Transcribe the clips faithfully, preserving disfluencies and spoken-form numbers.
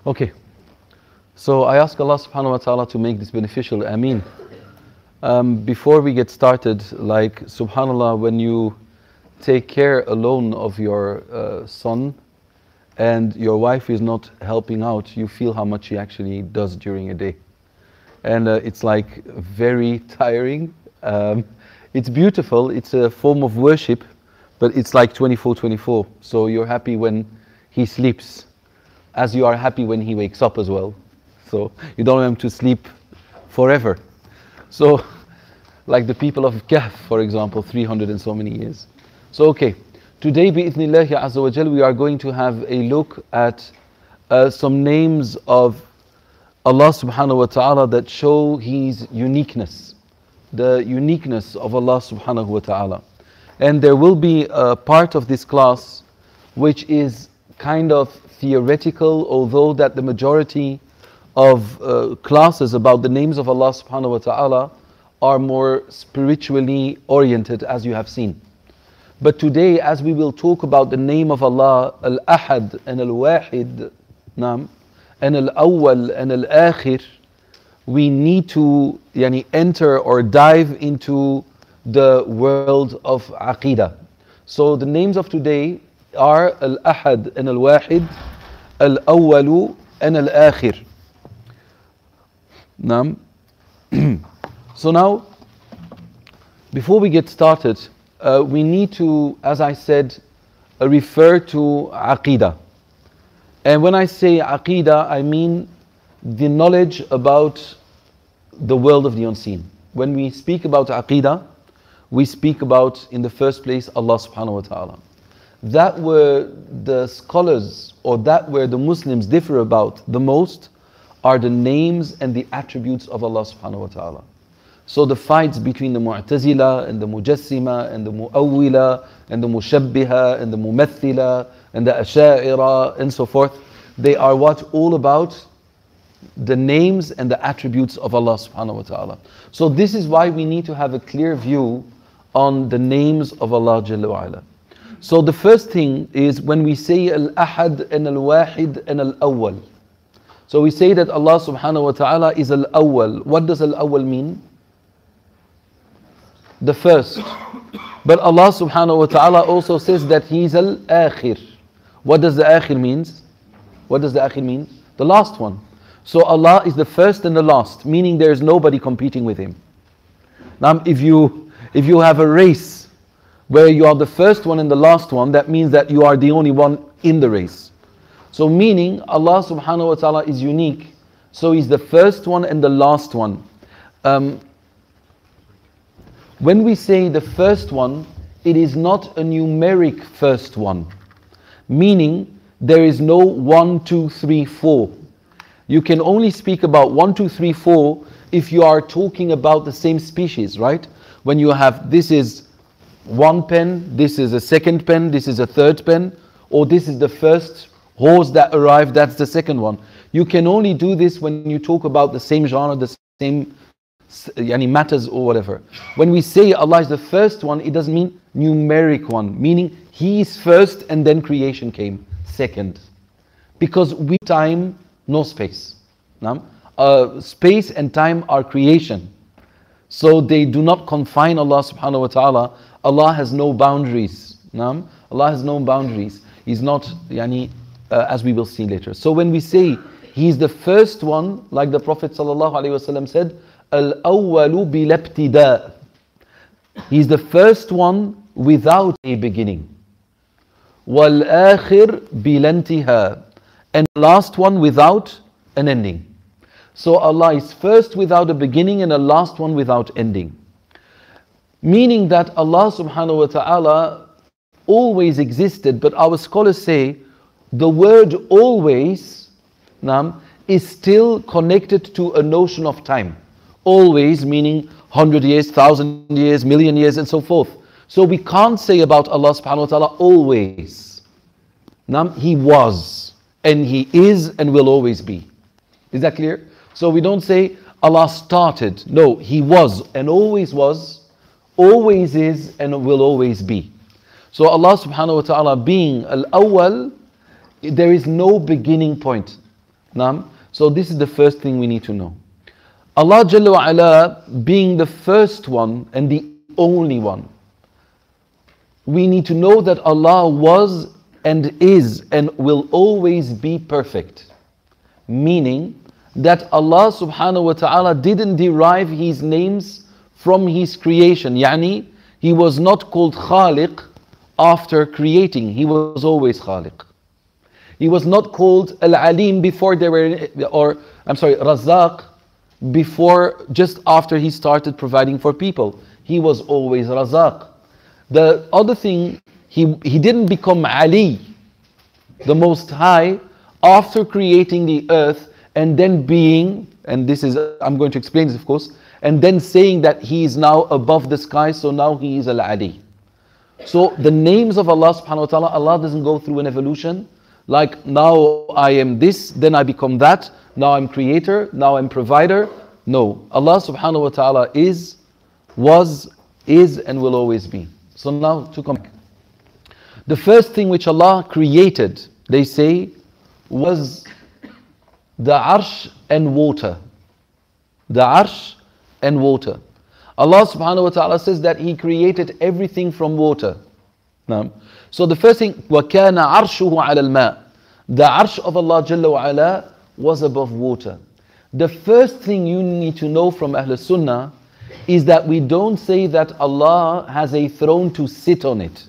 Okay, so I ask Allah subhanahu wa ta'ala to make this beneficial. Ameen. Um, before we get started, like subhanallah, when you take care alone of your uh, son and your wife is not helping out, you feel how much she actually does during a day. And uh, it's like very tiring. Um, it's beautiful, it's a form of worship, but it's like twenty-four twenty-four. So you're happy when he sleeps, as you are happy when he wakes up as well. So you don't want him to sleep forever. So, like the people of Kahf, for example, three hundred and so many years. So, okay, today, bi'ithnillahi azza wa jal, we are going to have a look at uh, some names of Allah subhanahu wa ta'ala that show His uniqueness, the uniqueness of Allah subhanahu wa ta'ala. And there will be a part of this class which is kind of theoretical, although that the majority of uh, classes about the names of Allah subhanahu wa ta'ala are more spiritually oriented, as you have seen. But today, as we will talk about the name of Allah, Al-Ahad and Al-Wahid, Naam, and Al-Awwal and Al-Akhir, we need to yani, enter or dive into the world of Aqidah. So the names of today are Al-Ahad and Al-Wahid, Al-Awwalu and Al-Akhir. Naam. So now, before we get started, uh, we need to, as I said, uh, refer to Aqidah. And when I say Aqidah, I mean the knowledge about the world of the unseen. When we speak about Aqidah, we speak about, in the first place, Allah subhanahu wa ta'ala. That where the scholars, or that where the Muslims differ about the most, are the names and the attributes of Allah subhanahu wa ta'ala. So the fights between the Mu'tazila and the Mujassima and the Mu'awwila and the Mushabbiha and the Mumathila and the Asha'ira and so forth, they are what? All about the names and the attributes of Allah subhanahu wa ta'ala. So this is why we need to have a clear view on the names of Allah Jalla wa Ala. So the first thing is when we say Al-Ahad and Al-Wahid and Al-Awwal. So we say that Allah subhanahu wa ta'ala is Al-Awwal. What does Al-Awwal mean? The first. But Allah subhanahu wa ta'ala also says that He is Al-Akhir. What does the Akhir means? What does the Akhir mean? The last one. So Allah is the first and the last, meaning there is nobody competing with Him. Now if you, if you have a race where you are the first one and the last one, that means that you are the only one in the race. So meaning Allah subhanahu wa ta'ala is unique. So He's the first one and the last one. Um, when we say the first one, it is not a numeric first one. Meaning there is no one, two, three, four. You can only speak about one, two, three, four if you are talking about the same species, right? When you have, this is one pen, this is a second pen, this is a third pen, or this is the first horse that arrived, that's the second one. You can only do this when you talk about the same genre, the same yani, matters or whatever. When we say Allah is the first one, it doesn't mean numeric one, meaning He is first and then creation came second. Because we time, no space. Uh, space and time are creation. So they do not confine Allah subhanahu wa ta'ala. Allah has no boundaries. Allah has no boundaries. He's not, yani, uh, as we will see later. So when we say He's the first one, like the Prophet sallallahu alaihi wasallam said, Al-awwalu bil-ibtida. He's the first one without a beginning. Wal-akhir bil-intiha. And the last one without an ending. So Allah is first without a beginning and a last one without ending. Meaning that Allah subhanahu wa ta'ala always existed, but our scholars say the word always nam, is still connected to a notion of time. Always meaning hundred years, thousand years, million years and so forth. So we can't say about Allah subhanahu wa ta'ala always. Nam, He was and He is and will always be. Is that clear? So we don't say Allah started. No, He was and always was, always is and will always be. So Allah subhanahu wa ta'ala being Al-Awwal, there is no beginning point. Naam. So this is the first thing we need to know. Allah Jalla wa Ala being the first one and the only one, we need to know that Allah was and is and will always be perfect. Meaning that Allah subhanahu wa ta'ala didn't derive His names from His creation. Yani, He was not called Khaliq after creating. He was always Khaliq. He was not called Al-Alim before there were, or I'm sorry, Razaq before, just after He started providing for people. He was always Razaq. The other thing, he, he didn't become Ali, the Most High, after creating the earth and then being, and this is, I'm going to explain this of course, and then saying that He is now above the sky, so now He is Al-Ali. So the names of Allah subhanahu wa ta'ala, Allah doesn't go through an evolution, like now I am this, then I become that, now I'm creator, now I'm provider. No, Allah subhanahu wa ta'ala is, was, is and will always be. So now to come back. The first thing which Allah created, they say, was the arsh and water. The arsh and water. Allah subhanahu wa ta'ala says that He created everything from water. Now, so the first thing, وَكَانَ عَرْشُهُ عَلَى الْمَاءِ. The arsh of Allah Jalla wa Ala was above water. The first thing you need to know from Ahl Sunnah is that we don't say that Allah has a throne to sit on it.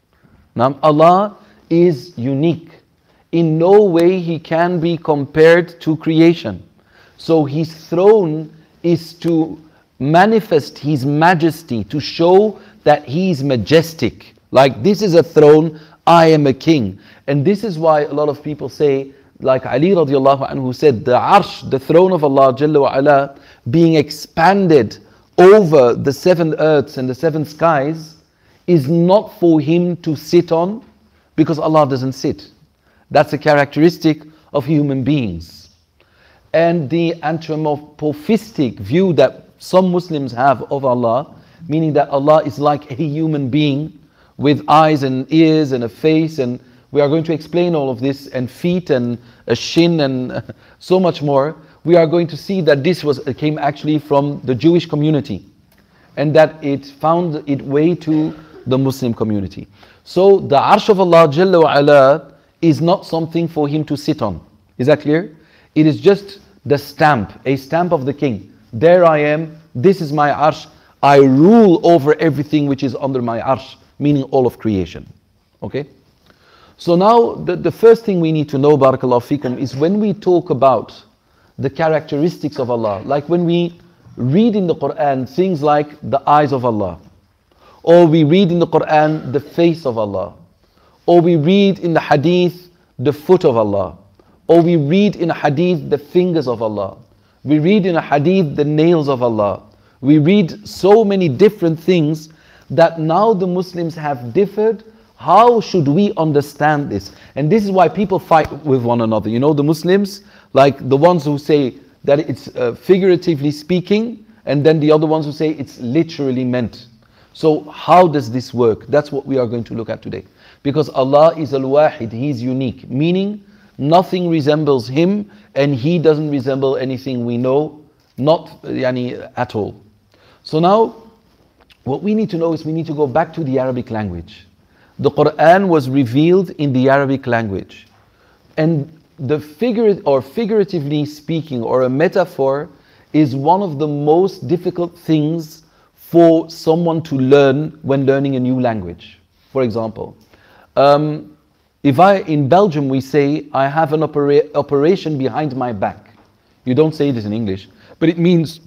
Now, Allah is unique. In no way He can be compared to creation. So His throne is to manifest His majesty, to show that He is majestic. Like, this is a throne, I am a king. And this is why a lot of people say, like Ali radiallahu anhu said, the arsh, the throne of Allah Jalla wa Ala, being expanded over the seven earths and the seven skies, is not for Him to sit on, because Allah doesn't sit. That's a characteristic of human beings. And the anthropomorphistic view that some Muslims have of Allah, meaning that Allah is like a human being with eyes and ears and a face, and we are going to explain all of this, and feet and a shin and so much more. We are going to see that this was came actually from the Jewish community, and that it found its way to the Muslim community. So the Arsh of Allah Jalla wa Ala is not something for Him to sit on. Is that clear? It is just the stamp, a stamp of the king. There I am, this is my Arsh, I rule over everything which is under my Arsh, meaning all of creation. Okay? So now the, the first thing we need to know, Barakallahu Feekum, is when we talk about the characteristics of Allah, like when we read in the Quran things like the eyes of Allah, or we read in the Quran the face of Allah, or we read in the Hadith the foot of Allah, or we read in a Hadith the fingers of Allah, we read in a Hadith the nails of Allah, we read so many different things that now the Muslims have differed. How should we understand this? And this is why people fight with one another. You know, the Muslims, like the ones who say that it's uh, figuratively speaking, and then the other ones who say it's literally meant. So how does this work? That's what we are going to look at today. Because Allah is Al-Wahid, He is unique, meaning nothing resembles Him, and He doesn't resemble anything we know, not yani, at all. So now, what we need to know is we need to go back to the Arabic language. The Quran was revealed in the Arabic language. And the figure, or figuratively speaking, or a metaphor, is one of the most difficult things for someone to learn when learning a new language. For example, um, if I, in Belgium, we say, I have an opera operation behind my back. You don't say this in English, but it means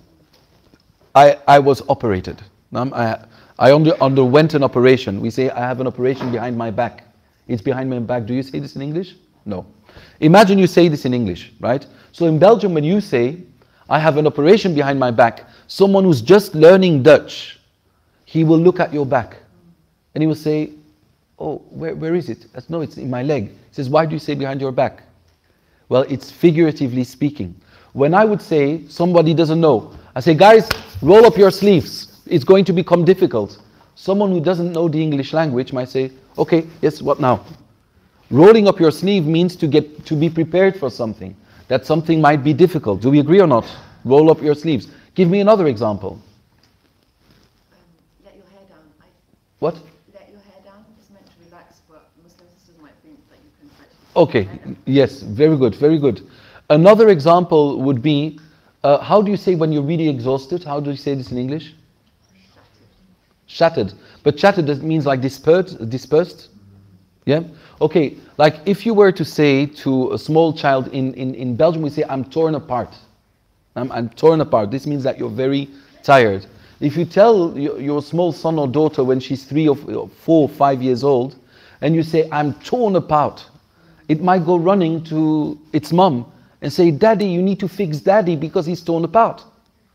I, I was operated. Um, I, I under, underwent an operation. We say, I have an operation behind my back. It's behind my back. Do you say this in English? No. Imagine you say this in English, right? So in Belgium, when you say, I have an operation behind my back, someone who's just learning Dutch, he will look at your back and he will say, oh, where, where is it? Says, no, it's in my leg. He says, why do you say behind your back? Well, it's figuratively speaking. When I would say, somebody doesn't know, I say, guys, roll up your sleeves. It's going to become difficult. Someone who doesn't know the English language might say, okay, yes, what now? Rolling up your sleeve means to get to be prepared for something. that something might be difficult. Do we agree or not? Roll up your sleeves. Give me another example. Um, let your hair down. I, What? let your hair down is meant to relax, but Muslim sisters might think that you can actually. Okay, yes, very good, very good. Another example would be, uh, how do you say when you're really exhausted? How do you say this in English? Shattered. But shattered does- means like dispersed, dispersed? Yeah? Okay, like if you were to say to a small child in, in, in Belgium, we say, I'm torn apart. I'm, I'm torn apart. This means that you're very tired. If you tell your, your small son or daughter when she's three or four or five years old, and you say, I'm torn apart, it might go running to its mom and say, Daddy, you need to fix Daddy because he's torn apart.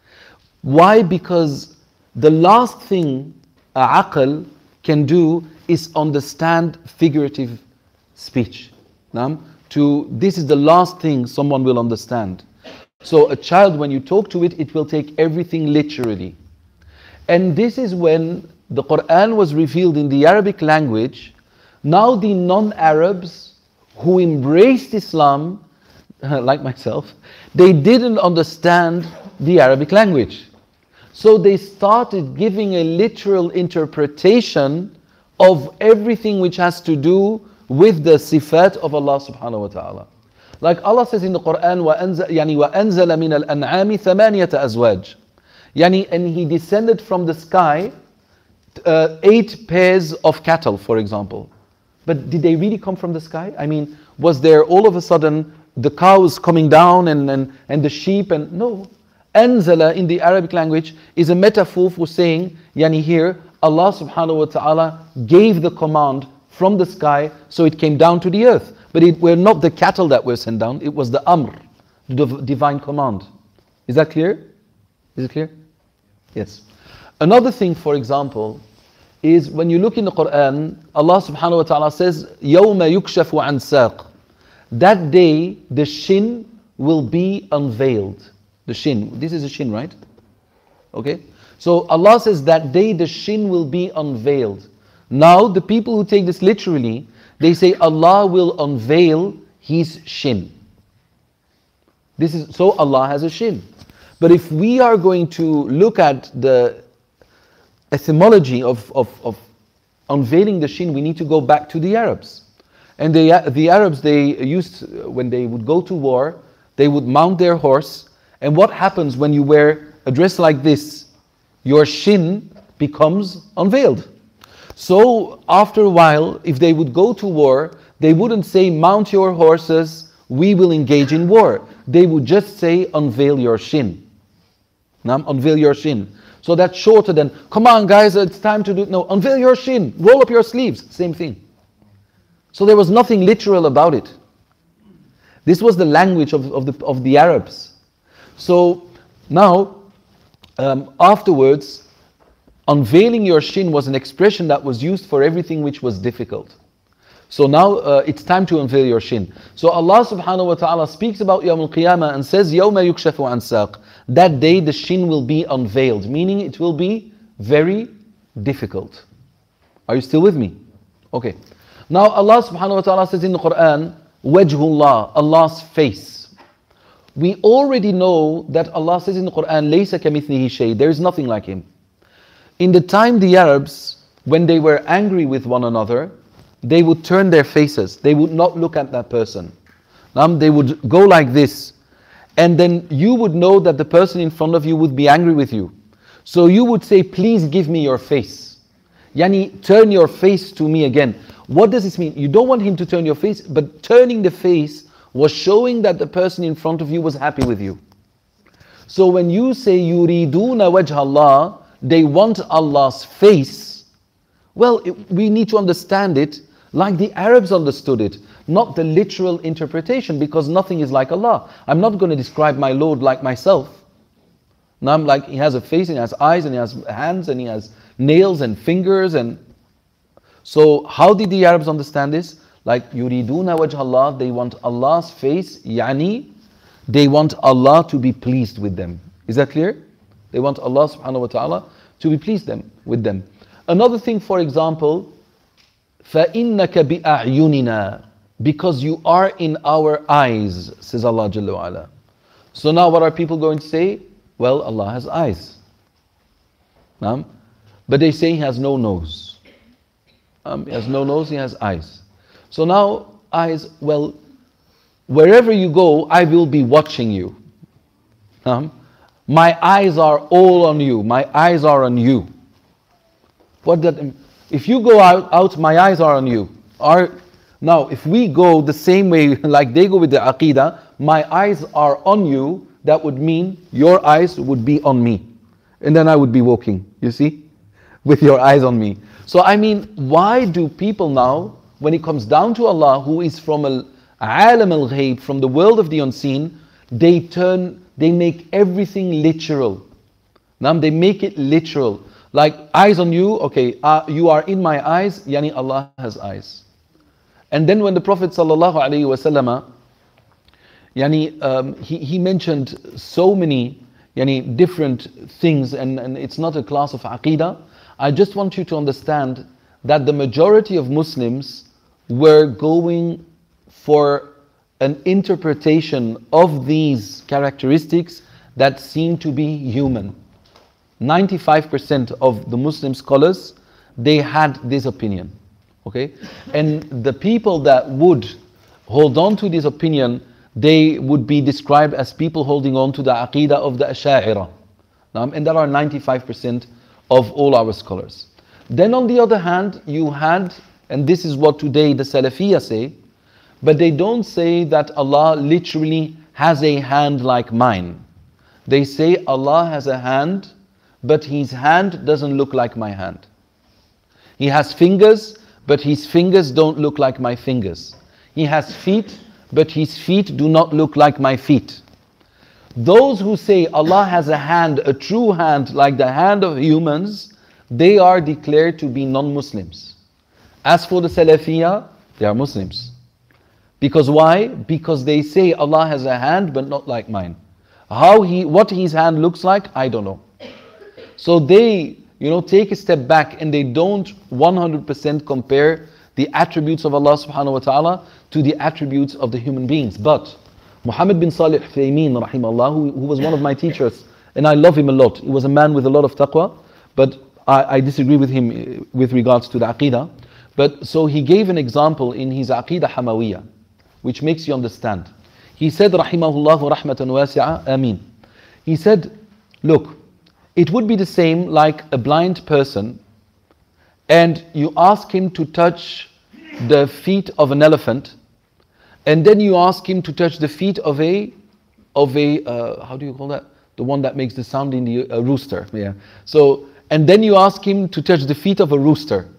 Why? Because the last thing a aql can do is understand figurative speech. Naam? To, this is the last thing someone will understand. So a child, when you talk to it, it will take everything literally. And this is when the Quran was revealed in the Arabic language. Now the non-Arabs who embraced Islam, like myself, they didn't understand the Arabic language. So they started giving a literal interpretation of everything which has to do with the sifat of Allah subhanahu wa ta'ala. Like Allah says in the Quran, وَأَنزَلَ مِنَ الْأَنْعَامِ ثَمَانِيَةَ أَزْوَاجٍ. Yani, and He descended from the sky uh, eight pairs of cattle, for example. But did they really come from the sky? I mean, was there all of a sudden the cows coming down and, and, and the sheep? And no. Anzala in the Arabic language is a metaphor for saying, yani here, Allah subhanahu wa ta'ala gave the command from the sky, so it came down to the earth. But it were not the cattle that were sent down, it was the amr, the divine command. Is that clear? Is it clear? Yes. Another thing, for example, is when you look in the Quran, Allah subhanahu wa ta'ala says, يَوْمَ يُكْشَفُ عَنْ سَاقٍ. That day, the shin will be unveiled. The shin, this is a shin, right? Okay. So Allah says that day the shin will be unveiled. Now the people who take this literally, they say Allah will unveil His shin. This is, so Allah has a shin. But if we are going to look at the etymology of, of, of unveiling the shin, we need to go back to the Arabs. And the, the Arabs, they used, when they would go to war, they would mount their horse. And what happens when you wear a dress like this? Your shin becomes unveiled. So after a while, if they would go to war, they wouldn't say, mount your horses, we will engage in war. They would just say, unveil your shin. Now, unveil your shin. So that's shorter than, come on guys, it's time to do it. No, unveil your shin, roll up your sleeves, same thing. So there was nothing literal about it. This was the language of, of, the, of the Arabs. So now, um, afterwards, unveiling your shin was an expression that was used for everything which was difficult. So now uh, it's time to unveil your shin. So Allah subhanahu wa ta'ala speaks about Yawm al-Qiyamah and says, يَوْمَ يُكْشَفُ عَنْ سَاقٍ. That day the shin will be unveiled, meaning it will be very difficult. Are you still with me? Okay. Now Allah subhanahu wa ta'ala says in the Quran, Wajhullah, Allah's face. We already know that Allah says in the Quran, Laysa kamithlihi shay, there is nothing like Him. In the time the Arabs, when they were angry with one another, they would turn their faces. They would not look at that person. Um, they would go like this. And then you would know that the person in front of you would be angry with you. So you would say, please give me your face. Yani, turn your face to me again. What does this mean? You don't want him to turn your face, but turning the face was showing that the person in front of you was happy with you. So when you say, yuriduna wajh Allah, they want Allah's face, well, it, we need to understand it like the Arabs understood it, not the literal interpretation, because nothing is like Allah. I'm not going to describe my Lord like myself. Now I'm like, He has a face, and He has eyes, and He has hands, and He has nails and fingers. And so how did the Arabs understand this? Like, yuriduna wajh Allah, they want Allah's face, yani, they want Allah to be pleased with them. Is that clear? They want Allah subhanahu wa ta'ala to be pleased them, with them. Another thing, for example, فَإِنَّكَ بِأَعْيُنِنَا. because you are in our eyes, says Allah Jalla wa Ala. So now what are people going to say? Well, Allah has eyes. Um, but they say He has no nose. Um, he has no nose, He has eyes. So now, eyes, well, wherever you go, I will be watching you. Um, my eyes are all on you. My eyes are on you. What that? If you go out, out, my eyes are on you. Are now, if we go the same way, like they go with the aqidah, my eyes are on you. That would mean your eyes would be on me, and then I would be walking. You see, with your eyes on me. So I mean, why do people now, when it comes down to Allah, who is from al-alam al-ghayb, from the world of the unseen, they turn, they make everything literal. Now they make it literal. Like eyes on you, okay, uh, you are in my eyes, yani Allah has eyes. And then when the Prophet sallallahu alaihi wasallam, yani um, he he mentioned so many yani different things, and, and it's not a class of aqidah. I just want you to understand that the majority of Muslims were going for an interpretation of these characteristics that seem to be human. ninety-five percent of the Muslim scholars, they had this opinion. Okay? And the people that would hold on to this opinion, they would be described as people holding on to the aqidah of the Asha'ira. Um, and that are ninety-five percent of all our scholars. Then on the other hand, you had, and this is what today the Salafiyya say, but they don't say that Allah literally has a hand like mine. They say Allah has a hand, but His hand doesn't look like my hand. He has fingers, but His fingers don't look like my fingers. He has feet, but His feet do not look like my feet. Those who say Allah has a hand, a true hand like the hand of humans, they are declared to be non-Muslims. As for the Salafiyya, they are Muslims. Because why? Because they say Allah has a hand but not like mine. How he, what His hand looks like, I don't know. So they, you know, take a step back and they don't one hundred percent compare the attributes of Allah subhanahu wa ta'ala to the attributes of the human beings. But Muhammad bin Salih Uthaymeen, rahimahullah, who, who was one of my teachers, and I love him a lot. He was a man with a lot of taqwa, but I, I disagree with him with regards to the aqidah. But so he gave an example in his Aqidah Hamawiyya, which makes you understand. He said, rahimahullah rahmatan wasi'a, ameen. He said, look, it would be the same like a blind person and you ask him to touch the feet of an elephant, and then you ask him to touch the feet of a, of a uh, how do you call that? The one that makes the sound in the uh, rooster. Yeah. So, and then you ask him to touch the feet of a rooster.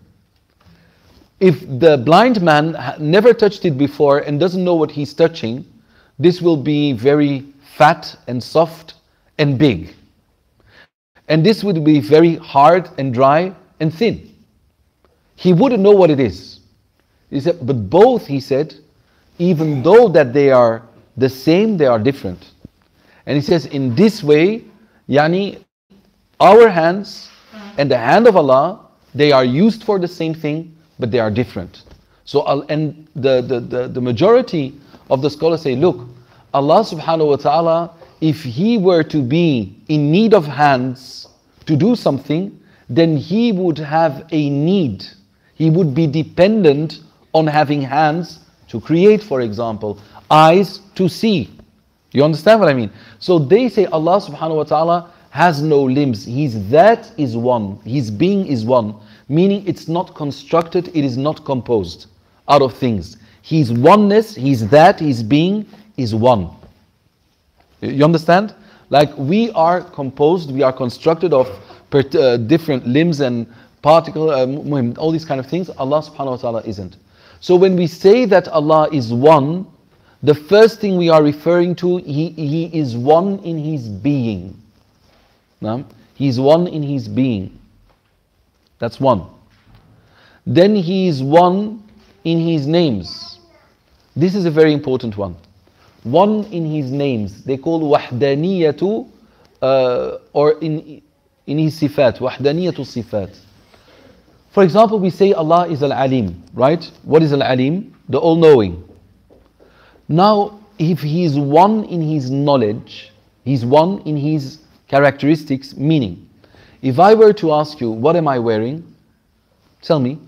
If the blind man never touched it before and doesn't know what he's touching, this will be very fat and soft and big. And this would be very hard and dry and thin. He wouldn't know what it is. He said, but both, he said, even though that they are the same, they are different. And he says, in this way, yani, our hands and the hand of Allah, they are used for the same thing, but they are different. So, and the, the, the, the majority of the scholars say, look, Allah subhanahu wa ta'ala, if He were to be in need of hands to do something, then He would have a need. He would be dependent on having hands to create, for example, eyes to see. You understand what I mean? So they say Allah subhanahu wa ta'ala has no limbs. His that is one. His being is one. Meaning it's not constructed, it is not composed out of things. His oneness, His that, His being is one. You understand? Like we are composed, we are constructed of per, uh, different limbs and particles, uh, all these kind of things. Allah subhanahu wa ta'ala isn't. So when we say that Allah is one, the first thing we are referring to, He, he is one in His being. No? He is one in His being. That's one. Then He is one in His names. This is a very important one. One in His names. They call wahdaniyatu, uh, or in, in His sifat, wahdaniyatu sifat. For example, we say Allah is Al-Alim, right? What is Al-Alim? The all-knowing. Now, if he's one in his knowledge, he's one in his characteristics, meaning, if I were to ask you, what am I wearing? Tell me.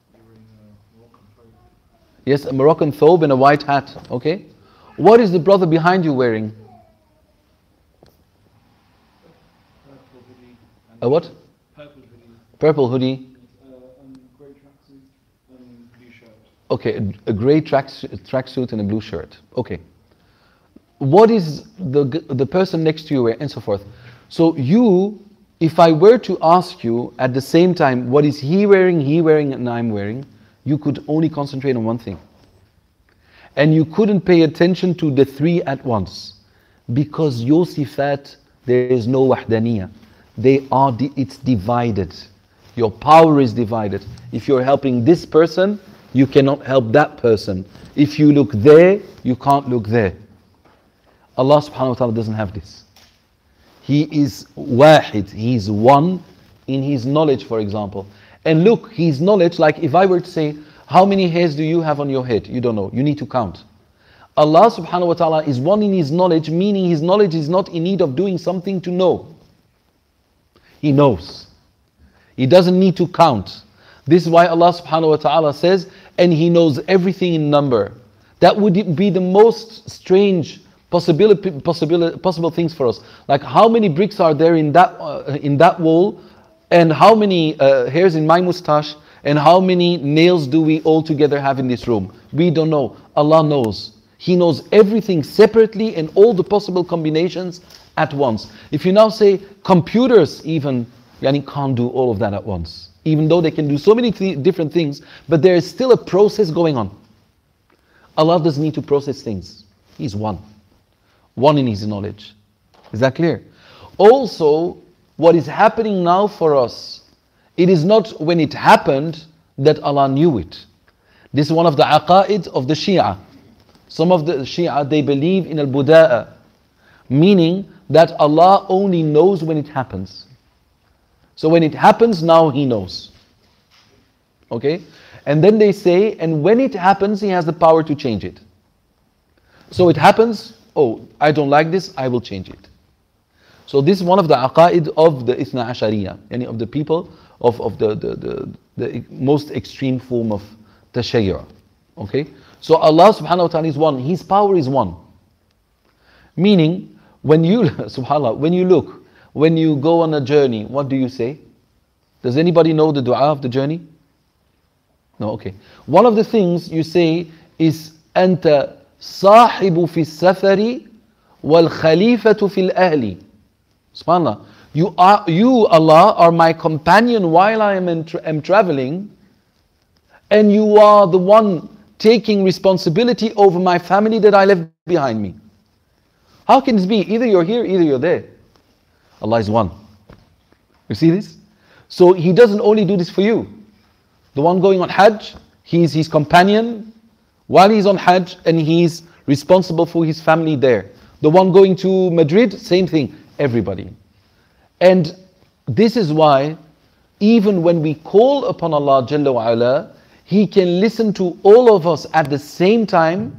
Yes, a Moroccan thobe and a white hat, okay? What is the brother behind you wearing? A what? Purple hoodie. Purple hoodie. Uh, and grey tracksuit and blue shirt. Okay, a, a grey tracksuit tracksuit and a blue shirt. Okay. What is the the person next to you wearing, and so forth? So you, if I were to ask you at the same time, what is he wearing, he wearing, and I'm wearing, you could only concentrate on one thing. And you couldn't pay attention to the three at once. Because your sifat, there is no wahdaniyah. They are, di- it's divided. Your power is divided. If you're helping this person, you cannot help that person. If you look there, you can't look there. Allah subhanahu wa ta'ala doesn't have this. He is wahid, He is one in His knowledge, for example. And look, His knowledge, like if I were to say, how many hairs do you have on your head? You don't know, you need to count. Allah subhanahu wa ta'ala is one in His knowledge, meaning His knowledge is not in need of doing something to know. He knows. He doesn't need to count. This is why Allah subhanahu wa ta'ala says, and He knows everything in number. That would be the most strange possibility, possible, possible things for us. Like how many bricks are there in that, uh, in that wall, and how many uh, hairs in my mustache, and how many nails do we all together have in this room? We don't know. Allah knows. He knows everything separately and all the possible combinations at once. If you now say computers even yani, can't do all of that at once, even though they can do so many th- different things, but there is still a process going on. Allah doesn't need to process things. He's one. One in His knowledge. Is that clear? Also, what is happening now for us, it is not when it happened that Allah knew it. This is one of the aqa'id of the Shia. Some of the Shia, they believe in al-buda'a, meaning that Allah only knows when it happens. So when it happens, now He knows. Okay? And then they say, and when it happens, He has the power to change it. So it happens, oh, I don't like this, I will change it. So this is one of the aqa'id of the Ithna Ashariya, any of the people of, of the, the, the, the most extreme form of tashayyur. Okay? So Allah subhanahu wa ta'ala is one. His power is one. Meaning, when you, subhanAllah, when you look, when you go on a journey, what do you say? Does anybody know the dua of the journey? No, okay. One of the things you say is, أنت صاحب في السفر والخليفة في الأهل. SubhanAllah. You, are, you, Allah, are my companion while I am, in tra- am traveling, and you are the one taking responsibility over my family that I left behind me. How can this be? Either you're here, either you're there. Allah is one. You see this? So He doesn't only do this for you. The one going on Hajj, he's his companion while he's on Hajj, and he's responsible for his family there. The one going to Madrid, same thing. Everybody. And this is why even when we call upon Allah Jalla wa Ala, He can listen to all of us at the same time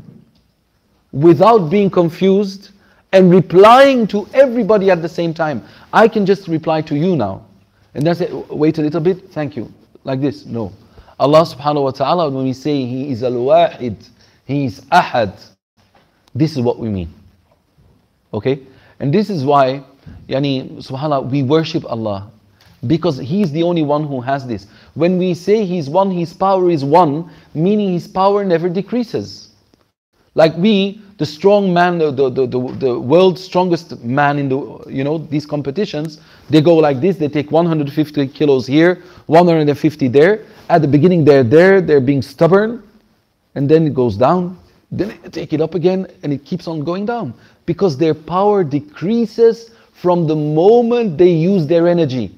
without being confused and replying to everybody at the same time. I can just reply to you now. And then say, wait a little bit, thank you. Like this. No. Allah subhanahu wa ta'ala, when we say He is al-wahid, He is ahad, this is what we mean. Okay? And this is why, yani, subhanAllah, we worship Allah. Because He's the only one who has this. When we say He's one, His power is one, meaning His power never decreases. Like we, the strong man, the, the, the, the world's strongest man in the, you know, these competitions, they go like this, they take one hundred fifty kilos here, one hundred fifty there. At the beginning they're there, they're being stubborn, and then it goes down. Then they take it up again, and it keeps on going down. Because their power decreases from the moment they use their energy.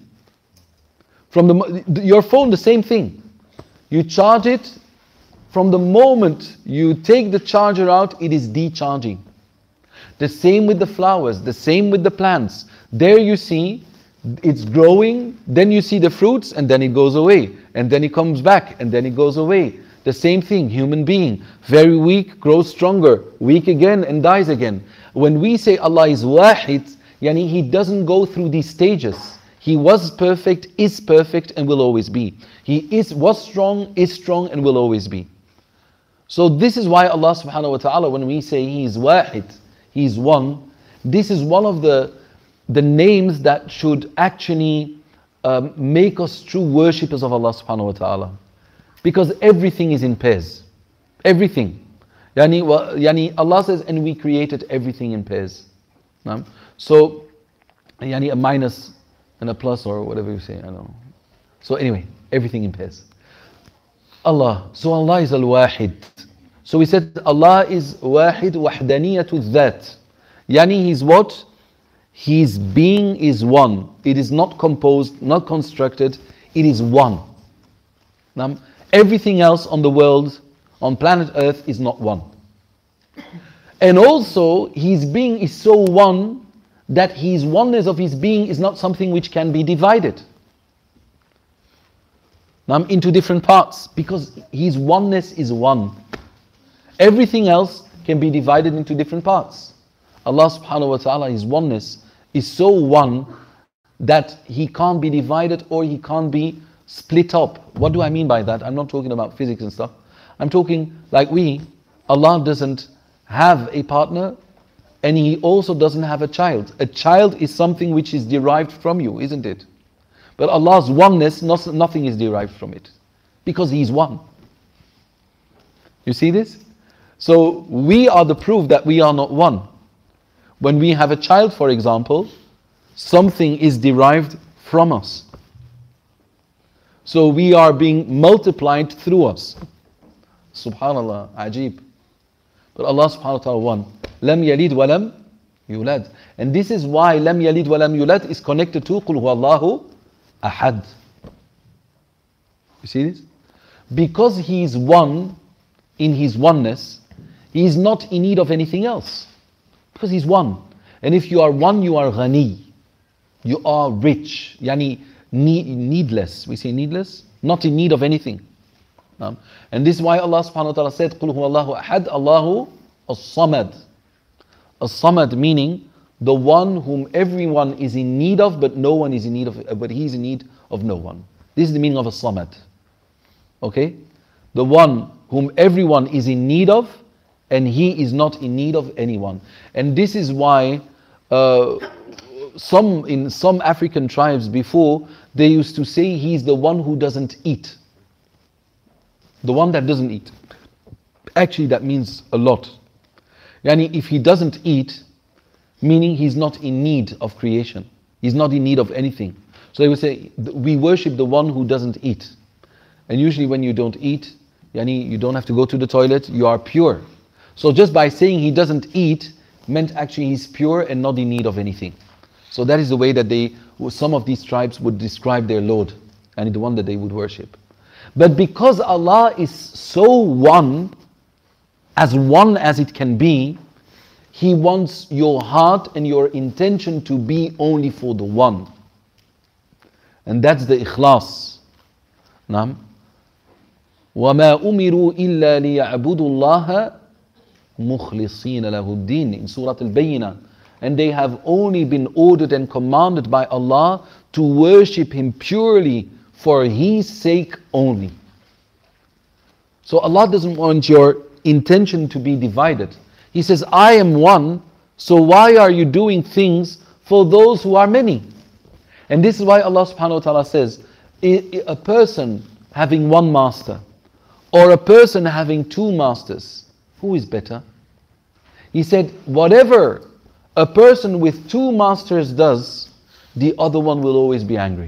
From the, your phone, the same thing. You charge it, from the moment you take the charger out, it is decharging. The same with the flowers, the same with the plants. There you see, it's growing, then you see the fruits, and then it goes away. And then it comes back, and then it goes away. The same thing, human being, very weak, grows stronger, weak again and dies again. When we say Allah is wahid, yani He doesn't go through these stages. He was perfect, is perfect, and will always be. He is was strong, is strong, and will always be. So this is why Allah subhanahu wa ta'ala, when we say He is wahid, He is one, this is one of the, the names that should actually um, make us true worshippers of Allah subhanahu wa ta'ala. Because everything is in pairs. Everything. Yani, wa, yani Allah says, and we created everything in pairs. No? So, yani a minus and a plus or whatever you say, I don't know. So anyway, everything in pairs. Allah. So Allah is al-wahid. So we said Allah is wahid wahdaniyatu dhat. Yani He's what? His being is one. It is not composed, not constructed. It is one. Now, everything else on the world, on planet Earth, is not one. And also, His being is so one that His oneness of His being is not something which can be divided now into different parts, because His oneness is one. Everything else can be divided into different parts. Allah subhanahu wa ta'ala, His oneness is so one that He can't be divided or He can't be split up. What do I mean by that? I'm not talking about physics and stuff. I'm talking like we, Allah doesn't have a partner and He also doesn't have a child. A child is something which is derived from you, isn't it? But Allah's oneness, nothing is derived from it, because He is one. You see this? So we are the proof that we are not one. When we have a child, for example, something is derived from us. So we are being multiplied through us. Subhanallah, ajib. But Allah subhanahu wa ta'ala one. Lam yalid wa lam yulad. And this is why lam yalid wa lam yulad is connected to Qul huwallahu ahad. You see this? Because He is one in His oneness, He is not in need of anything else. Because He's one. And if you are one, you are ghani. You are rich. Yani need, needless. We say needless? Not in need of anything. Um, and this is why Allah subhanahu wa ta'ala said, قُلْ هُوَ اللَّهُ أَحَدْ Allahu as-samad. As-samad meaning the one whom everyone is in need of, but no one is in need of, but He is in need of no one. This is the meaning of as-samad. Okay? The one whom everyone is in need of, and He is not in need of anyone. And this is why uh, some in some African tribes before, they used to say He's the one who doesn't eat. The one that doesn't eat. Actually, that means a lot. Yani, if He doesn't eat, meaning He's not in need of creation. He's not in need of anything. So they would say, we worship the one who doesn't eat. And usually when you don't eat, yani, you don't have to go to the toilet, you are pure. So just by saying He doesn't eat, meant actually He's pure and not in need of anything. So that is the way that they, some of these tribes would describe their Lord, and the one that they would worship. But because Allah is so one, as one as it can be, He wants your heart and your intention to be only for the one. And that's the ikhlas. Naam. وَمَا أُمِرُوا إِلَّا لِيَعْبُدُوا اللَّهَ مُخْلِصِينَ لَهُ الدِّينِ in Surah Al-Bayyinah. And they have only been ordered and commanded by Allah to worship Him purely for His sake only. So Allah doesn't want your intention to be divided. He says, I am one, so why are you doing things for those who are many? And this is why Allah subhanahu wa ta'ala says, a person having one master, or a person having two masters, who is better? He said, whatever a person with two masters does, the other one will always be angry.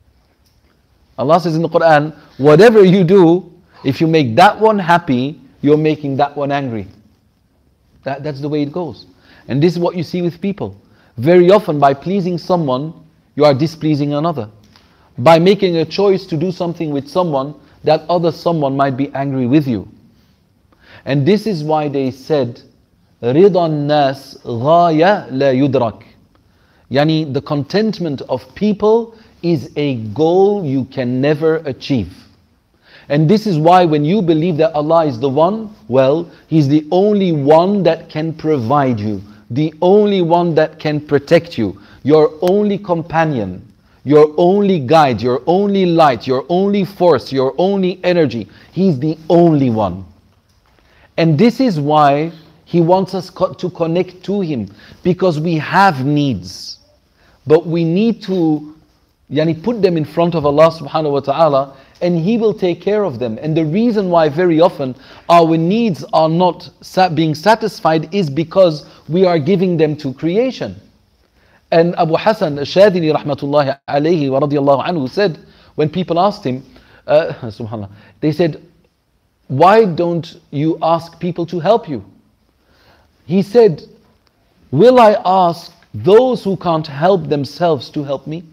Allah says in the Quran, whatever you do, if you make that one happy, you're making that one angry. That, that's the way it goes. And this is what you see with people. Very often by pleasing someone, you are displeasing another. By making a choice to do something with someone, that other someone might be angry with you. And this is why they said, رِضَى النَّاسِ غَايَةٌ لَا يُدْرَكْ. Yani the contentment of people is a goal you can never achieve. And this is why when you believe that Allah is the one, well, He's the only one that can provide you, the only one that can protect you, your only companion, your only guide, your only light, your only force, your only energy. He's the only one. And this is why He wants us co- to connect to Him, because we have needs. But we need to yani, put them in front of Allah subhanahu wa ta'ala, and He will take care of them. And the reason why very often our needs are not sat- being satisfied is because we are giving them to creation. And Abu Hassan al-Shadili rahmatullahi alayhi wa radiyallahu anhu said, when people asked him, uh, subhanallah, they said, why don't you ask people to help you? He said, will I ask those who can't help themselves to help me?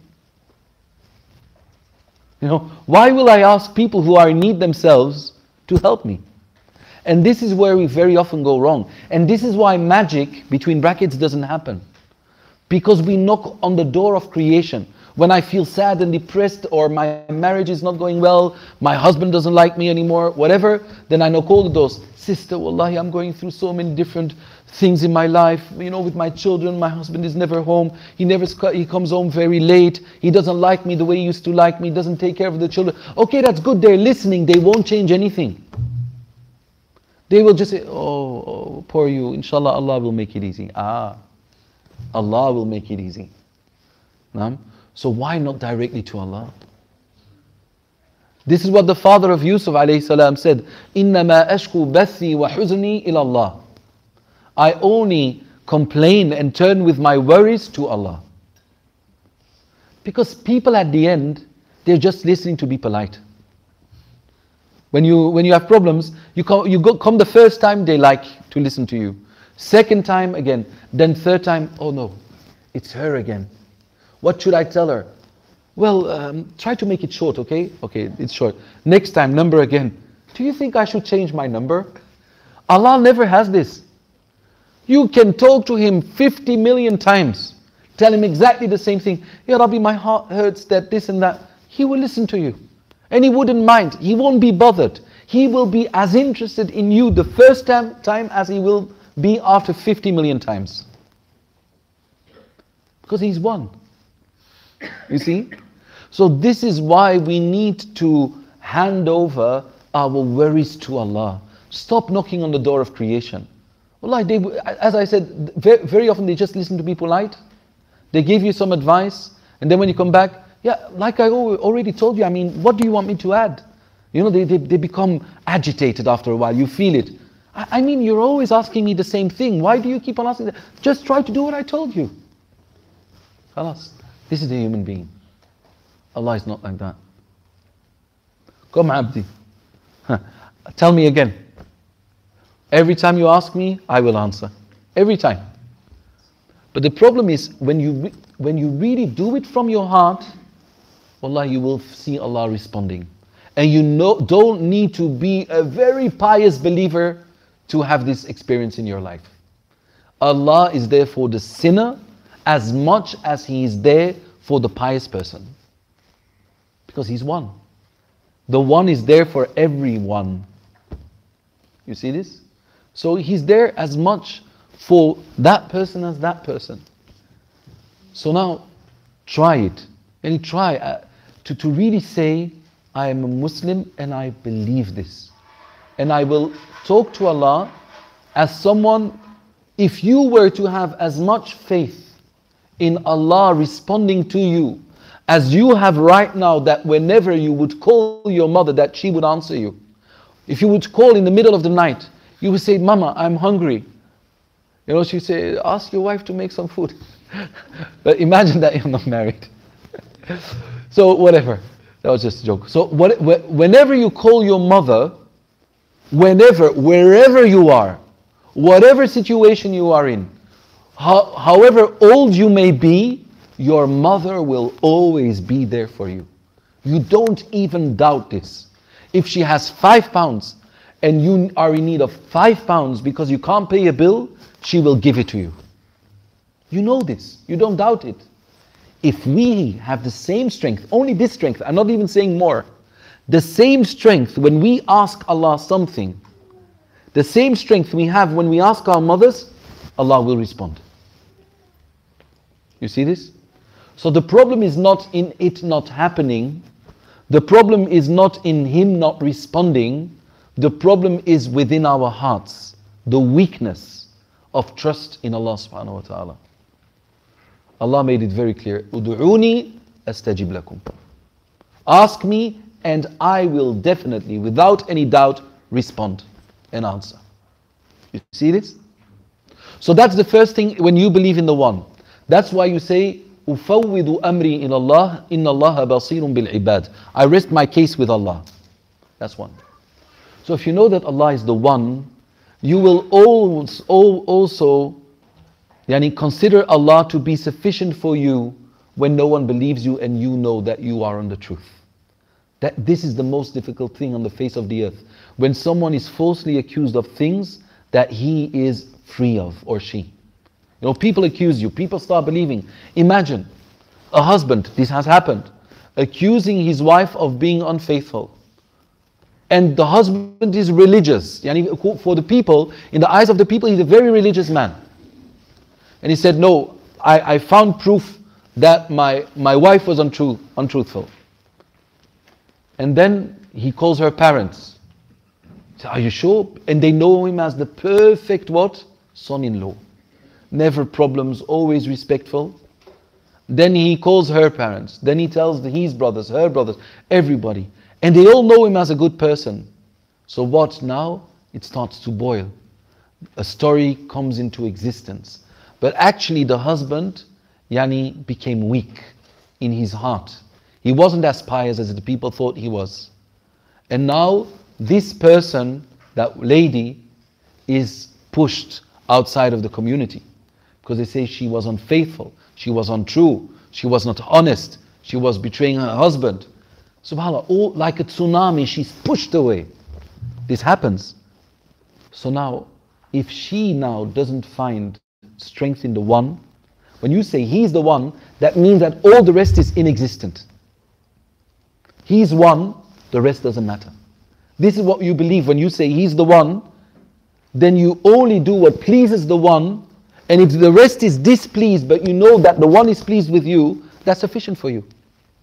You know, why will I ask people who are in need themselves to help me? And this is where we very often go wrong. And this is why magic, between brackets, doesn't happen. Because we knock on the door of creation. When I feel sad and depressed, or my marriage is not going well, my husband doesn't like me anymore, whatever, then I knock all the doors. Sister, wallahi, I'm going through so many different things in my life. You know, with my children, my husband is never home. He never he comes home very late. He doesn't like me the way he used to like me. Doesn't take care of the children. Okay, that's good. They're listening. They won't change anything. They will just say, oh, oh poor you. Inshallah, Allah will make it easy. Ah, Allah will make it easy. Naam? So why not directly to Allah? This is what the father of Yusuf alayhi salam said, إِنَّمَا أَشْكُو بَثِّي وَحُزْنِي إِلَى اللَّهِ. I only complain and turn with my worries to Allah. Because people at the end, they're just listening to be polite. When you when you have problems, you come, you go, come the first time, they like to listen to you. Second time again, then third time, oh no, it's her again. What should I tell her? Well, um, try to make it short, okay? Okay, it's short. Next time, number again. Do you think I should change my number? Allah never has this. You can talk to Him fifty million times. Tell Him exactly the same thing. Ya Rabbi, my heart hurts that this and that. He will listen to you. And He wouldn't mind. He won't be bothered. He will be as interested in you the first time, time as He will be after fifty million times. Because He's one. You see? So this is why we need to hand over our worries to Allah. Stop knocking on the door of creation. Wallahi, they, as I said, very, very often they just listen to people polite. They give you some advice, and then when you come back, yeah, like I already told you, I mean, what do you want me to add? You know, they, they, they become agitated after a while, you feel it. I, I mean, you're always asking me the same thing. Why do you keep on asking that? Just try to do what I told you. Khalas. This is a human being. Allah is not like that. Come, Abdi. Tell me again. Every time you ask me, I will answer. Every time. But the problem is, when you re- when you really do it from your heart, wallah, you will see Allah responding. And you know, don't need to be a very pious believer to have this experience in your life. Allah is there for the sinner as much as He is there for the pious person. Because He's one. The one is there for everyone. You see this? So He's there as much for that person as that person. So now, try it. And try uh, to, to really say, I am a Muslim and I believe this. And I will talk to Allah as someone, if you were to have as much faith in Allah responding to you as you have right now, that whenever you would call your mother, that she would answer you. If you would call in the middle of the night, you would say, Mama, I'm hungry. You know, she'd say, ask your wife to make some food. But imagine that you're not married. So whatever, that was just a joke. So what, whenever you call your mother, whenever, wherever you are, whatever situation you are in, how, however old you may be, your mother will always be there for you. You don't even doubt this. If she has five pounds and you are in need of five pounds because you can't pay a bill, she will give it to you. You know this. You don't doubt it. If we have the same strength, only this strength, I'm not even saying more, The same strength when we ask Allah something, the same strength we have when we ask our mothers, Allah will respond. You see this? So the problem is not in it not happening. The problem is not in Him not responding. The problem is within our hearts. The weakness of trust in Allah subhanahu wa ta'ala. Allah made it very clear. Udu'uni astajib lakum. Ask me and I will definitely, without any doubt, respond and answer. You see this? So that's the first thing when you believe in the one. That's why you say, أُفَوِّضُ أَمْرِي إِلَى اللَّهِ إِنَّ اللَّهَ بَصِيرٌ بِالْعِبَادِ. I rest my case with Allah. That's one. So if you know that Allah is the one, you will always, also yani, consider Allah to be sufficient for you when no one believes you and you know that you are on the truth. That this is the most difficult thing on the face of the earth. When someone is falsely accused of things that he is free of, or she. You know, people accuse you, people start believing. Imagine a husband, this has happened, accusing his wife of being unfaithful. And the husband is religious. Yani for the people, in the eyes of the people, he's a very religious man. And he said, no, I, I found proof that my, my wife was untrue, untruthful. And then he calls her parents. He said, are you sure? And they know him as the perfect what? Son-in-law. Never problems, always respectful. Then he calls her parents. Then he tells his brothers, her brothers, everybody. And they all know him as a good person. So what now? It starts to boil. A story comes into existence. But actually the husband, yani, became weak in his heart. He wasn't as pious as the people thought he was. And now this person, that lady, is pushed outside of the community. Because they say she was unfaithful, she was untrue, she was not honest, she was betraying her husband. SubhanAllah, all like a tsunami, she's pushed away. This happens. So now, if she now doesn't find strength in the one, when you say he's the one, that means that all the rest is inexistent. He's one, the rest doesn't matter. This is what you believe when you say he's the one, then you only do what pleases the one, and if the rest is displeased, but you know that the one is pleased with you, that's sufficient for you.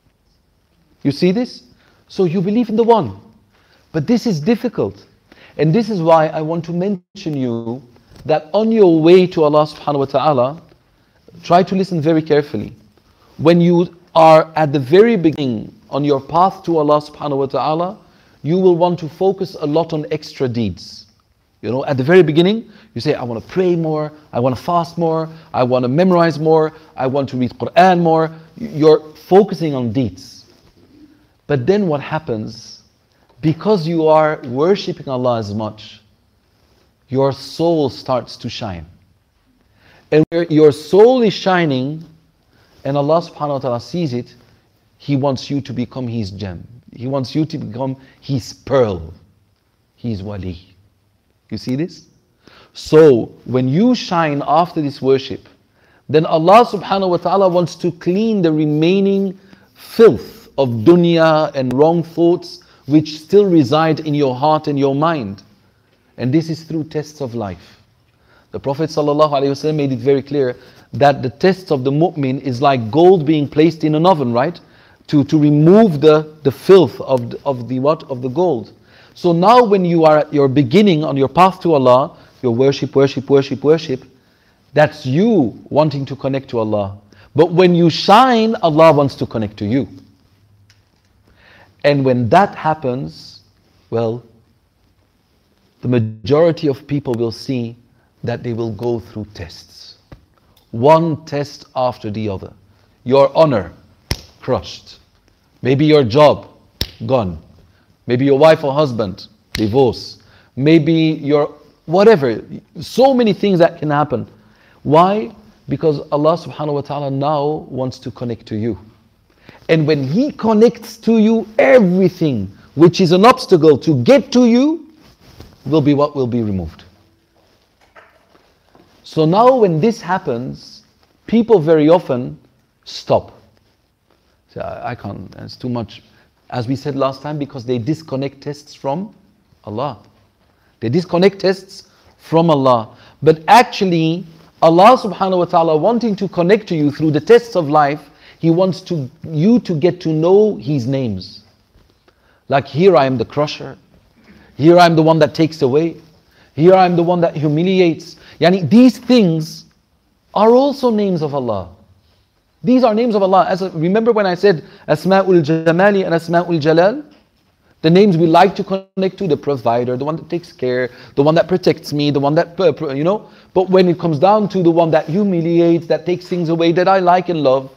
You see this? So you believe in the one. But this is difficult. And this is why I want to mention you that on your way to Allah subhanahu wa ta'ala, try to listen very carefully. When you are at the very beginning on your path to Allah subhanahu wa ta'ala, you will want to focus a lot on extra deeds. You know, at the very beginning, you say, I want to pray more, I want to fast more, I want to memorize more, I want to read Quran more. You're focusing on deeds. But then what happens, because you are worshipping Allah as much, your soul starts to shine. And where your soul is shining, and Allah subhanahu wa ta'ala sees it, He wants you to become His gem. He wants you to become His pearl, His wali. You see this? So, when you shine after this worship, then Allah subhanahu wa ta'ala wants to clean the remaining filth of dunya and wrong thoughts which still reside in your heart and your mind. And this is through tests of life. The Prophet sallallahu alaihi wasallam made it very clear that the tests of the mu'min is like gold being placed in an oven, right? To, to remove the, the filth of the, of the what? Of the gold. So now when you are at your beginning on your path to Allah, your worship, worship, worship, worship, that's you wanting to connect to Allah. But when you shine, Allah wants to connect to you. And when that happens, well, the majority of people will see that they will go through tests. One test after the other. Your honor, crushed. Maybe your job, gone. Maybe your wife or husband, divorce. Maybe your whatever. So many things that can happen. Why? Because Allah subhanahu wa ta'ala now wants to connect to you. And when He connects to you, everything which is an obstacle to get to you will be what will be removed. So now when this happens, people very often stop. Say, I, I can't, it's too much. As we said last time, because they disconnect tests from Allah. They disconnect tests from Allah. But actually, Allah subhanahu wa ta'ala wanting to connect to you through the tests of life, He wants to you to get to know His names. Like, here I am the crusher. Here I am the one that takes away. Here I am the one that humiliates. Yani, these things are also names of Allah. These are names of Allah. As a, remember when I said Asma'ul Jamali and Asma'ul Jalal? The names we like to connect to, the provider, the one that takes care, the one that protects me, the one that, you know. But when it comes down to the one that humiliates, that takes things away, that I like and love,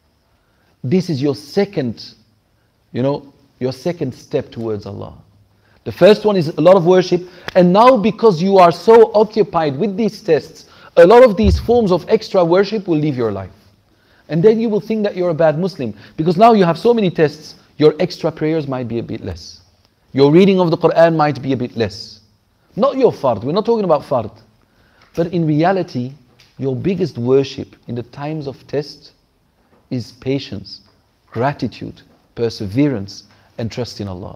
this is your second, you know, your second step towards Allah. The first one is a lot of worship. And now because you are so occupied with these tests, a lot of these forms of extra worship will leave your life. And then you will think that you're a bad Muslim. Because now you have so many tests, your extra prayers might be a bit less. Your reading of the Quran might be a bit less. Not your fard, we're not talking about fard. But in reality, your biggest worship in the times of test is patience, gratitude, perseverance, and trust in Allah.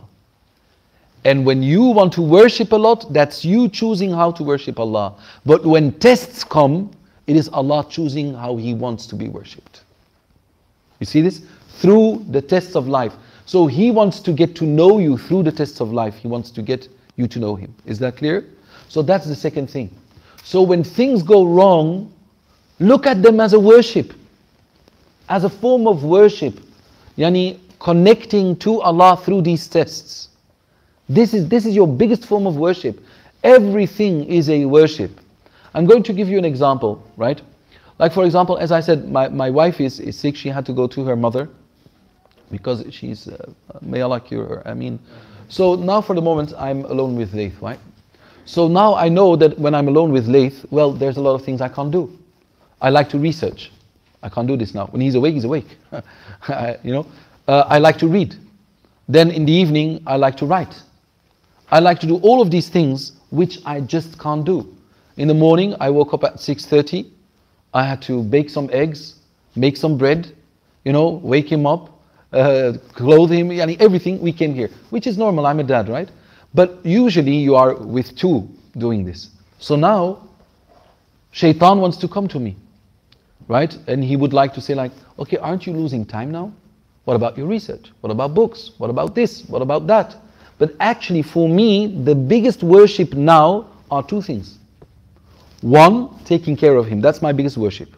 And when you want to worship a lot, that's you choosing how to worship Allah. But when tests come, it is Allah choosing how He wants to be worshipped. You see this? Through the tests of life. So He wants to get to know you through the tests of life. He wants to get you to know Him. Is that clear? So that's the second thing. So when things go wrong, look at them as a worship. As a form of worship. Yani connecting to Allah through these tests. This is, this is your biggest form of worship. Everything is a worship. I'm going to give you an example, right? Like for example, as I said, my, my wife is, is sick. She had to go to her mother because she's, uh, may Allah cure her. I mean, so now for the moment I'm alone with Laith, right? So now I know that when I'm alone with Laith, well, there's a lot of things I can't do. I like to research. I can't do this now. When he's awake, he's awake. you know, uh, I like to read. Then in the evening, I like to write. I like to do all of these things which I just can't do. In the morning, I woke up at six thirty. I had to bake some eggs, make some bread, you know, wake him up, uh, clothe him, yani everything. We came here, which is normal. I'm a dad, right? But usually you are with two doing this. So now, Shaitan wants to come to me, right? And he would like to say like, okay, aren't you losing time now? What about your research? What about books? What about this? What about that? But actually for me, the biggest worship now are two things. One, taking care of him. That's my biggest worship.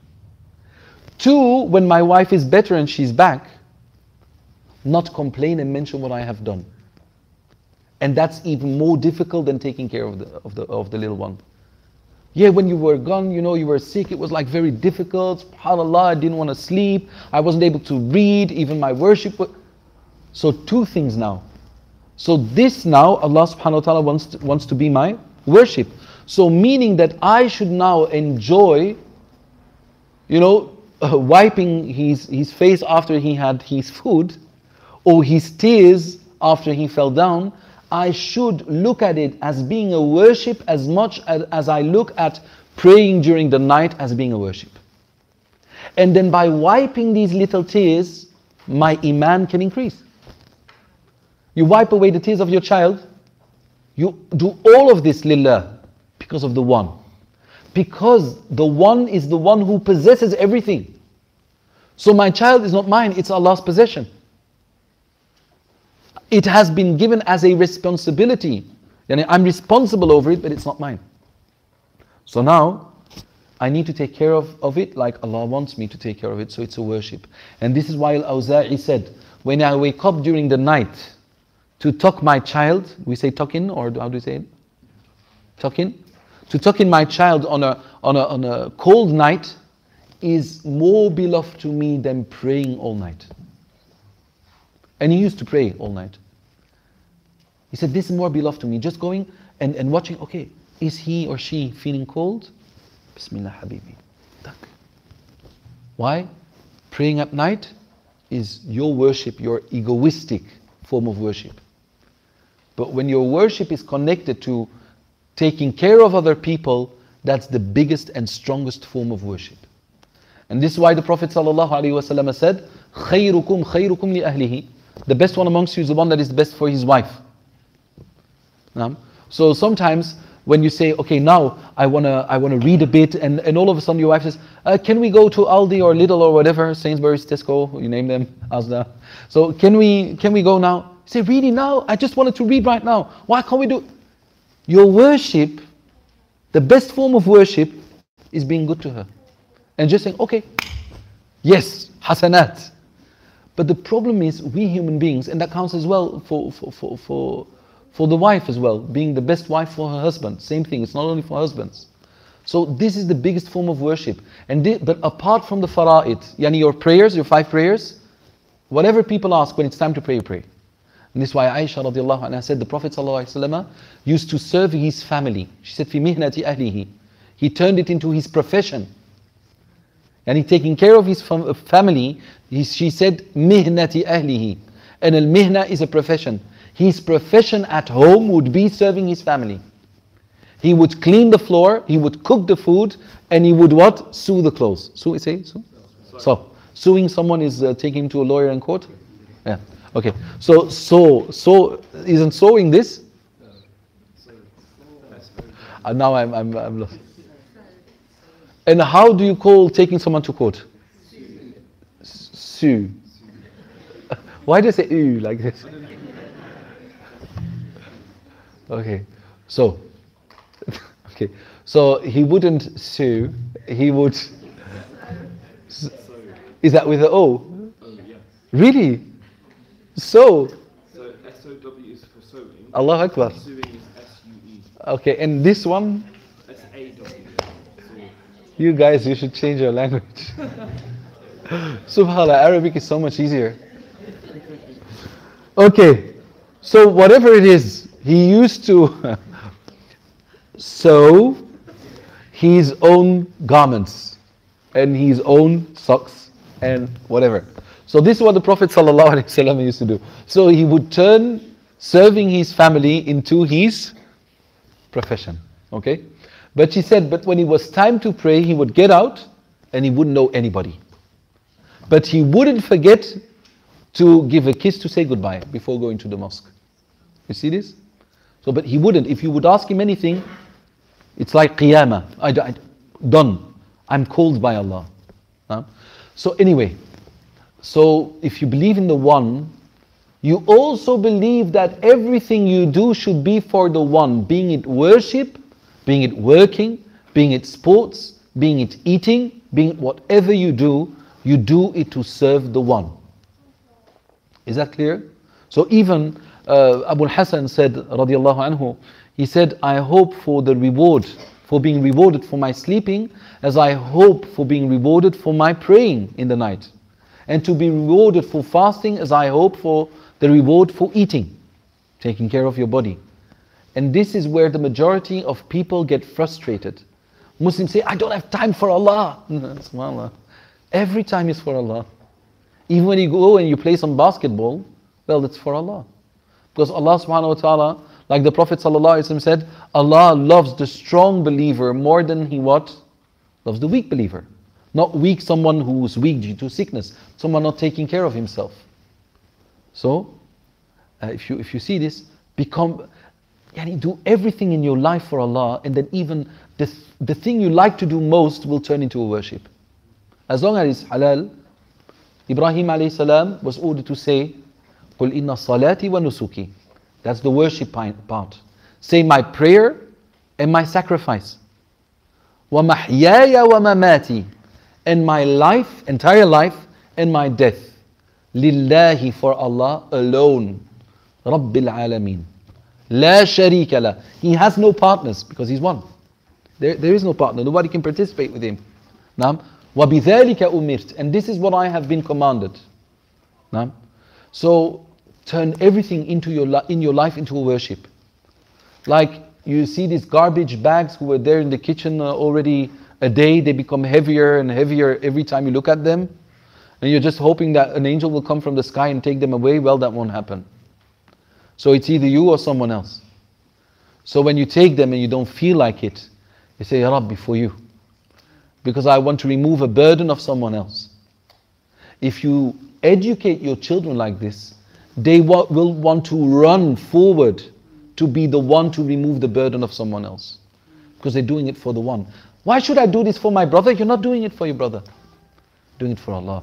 Two, when my wife is better and she's back, not complain and mention what I have done. And that's even more difficult than taking care of the, of the, of the little one. Yeah, when you were gone, you know, you were sick, it was like very difficult. SubhanAllah, I didn't want to sleep. I wasn't able to read, even my worship. So two things now. So this now, Allah subhanahu wa ta'ala wants to, wants to be my worship. So meaning that I should now enjoy, you know, uh, wiping his, his face after he had his food, or his tears after he fell down. I should look at it as being a worship as much as, as I look at praying during the night as being a worship. And then by wiping these little tears, my iman can increase. You wipe away the tears of your child, you do all of this lillah because of the one. Because the one is the one who possesses everything. So my child is not mine, it's Allah's possession. It has been given as a responsibility. Yani I'm responsible over it, but it's not mine. So now, I need to take care of, of it like Allah wants me to take care of it, so it's a worship. And this is why Al-Awza'i said, when I wake up during the night to tuck my child, we say tuck in, or how do we say it? Tuck in? To tuck in my child on a, on a, on a cold night is more beloved to me than praying all night. And he used to pray all night. He said, this is more beloved to me. Just going and, and watching, okay, is he or she feeling cold? Bismillah Habibi. Tak. Why? Praying at night is your worship, your egoistic form of worship. But when your worship is connected to taking care of other people, that's the biggest and strongest form of worship. And this is why the Prophet ﷺ said, خَيْرُكُمْ خَيْرُكُمْ لِأَهْلِهِ. The best one amongst you is the one that is the best for his wife. Um, so sometimes when you say, okay, now I wanna I wanna read a bit, and, and all of a sudden your wife says, uh, can we go to Aldi or Lidl or whatever, Sainsbury's, Tesco, you name them, Asda. So can we can we go now? You say, really now? I just wanted to read right now. Why can't we do? Your worship, the best form of worship is being good to her. And just saying, okay, yes, hasanat. But the problem is, we human beings, and that counts as well for, for, for, for, for the wife as well, being the best wife for her husband. Same thing, it's not only for husbands. So this is the biggest form of worship. And thi- But apart from the fara'id, yani your prayers, your five prayers, whatever people ask, when it's time to pray, you pray. And this is why Aisha radiallahu anha said the Prophet sallallahu alaihi wasallam used to serve his family. She said, fi mihnati ahlihi. He turned it into his profession. And he taking care of his fam- family, he, she said, mihnati ahlihi. And al-mihna is a profession. His profession at home would be serving his family. He would clean the floor, he would cook the food, and he would what? Sew the clothes. Sew, say, sew? So, suing someone is uh, taking him to a lawyer in court? Yeah. Okay. So, so, so, isn't sewing this? Uh, now I'm, I'm, I'm lost. And how do you call taking someone to court? Sue. Why do you say ew like this? Okay. So, okay. So he wouldn't sue. He would. Is that with the O? Oh, yeah. Really? So. So S O W is for sewing. Allah Akbar. Sewing is S U E. Okay, and this one? S A W. You guys, you should change your language. Subhanallah, Arabic is so much easier. Okay, so whatever it is, he used to sew his own garments and his own socks and whatever. So this is what the Prophet ﷺ used to do. So he would turn serving his family into his profession. Okay? But she said, but when it was time to pray, he would get out and he wouldn't know anybody. But he wouldn't forget to give a kiss to say goodbye before going to the mosque. You see this? So, but he wouldn't. If you would ask him anything, it's like qiyamah. I, I, done. I'm called by Allah. Huh? So anyway, so if you believe in the one, you also believe that everything you do should be for the one, being it worship, being it working, being it sports, being it eating, being it whatever you do, you do it to serve the one. Is that clear? So even uh, Abu al-Hasan said, radiallahu anhu, he said, I hope for the reward, for being rewarded for my sleeping, as I hope for being rewarded for my praying in the night. And to be rewarded for fasting, as I hope for the reward for eating, taking care of your body. And this is where the majority of people get frustrated. Muslims say, I don't have time for Allah. SubhanAllah. Every time is for Allah. Even when you go and you play some basketball, well, it's for Allah. Because Allah subhanahu wa ta'ala, like the Prophet sallallahu alaihi wasallam said, Allah loves the strong believer more than he what? Loves the weak believer. Not weak, someone who's weak due to sickness, someone not taking care of himself. So, uh, if you if you see this, become, yani do everything in your life for Allah, and then even the, th- the thing you like to do most will turn into a worship. As long as it's halal. Ibrahim alayhi salam was ordered to say, قُلْ إِنَّ صَلَاتِي وَنُسُكِي. That's the worship part. Say my prayer and my sacrifice. وَمَحْيَايَ وَمَمَاتِي. And my life, entire life, and my death. لِلَّهِ, for Allah alone. رَبِّ الْعَالَمِينَ. لَا شَرِيكَ لَهُ. He has no partners because he's one. There, there is no partner. Nobody can participate with him. Now, وَبِذَلِكَ أُمِرْتَ. And this is what I have been commanded. Now, so turn everything into your li- in your life into a worship. Like you see these garbage bags who were there in the kitchen uh, already a day, they become heavier and heavier every time you look at them. And you're just hoping that an angel will come from the sky and take them away. Well, that won't happen. So it's either you or someone else. So when you take them and you don't feel like it, you say, Ya Rabbi, for you. Because I want to remove a burden of someone else. If you educate your children like this, they wa- will want to run forward to be the one to remove the burden of someone else. Because they're doing it for the one. Why should I do this for my brother? You're not doing it for your brother. You're doing it for Allah.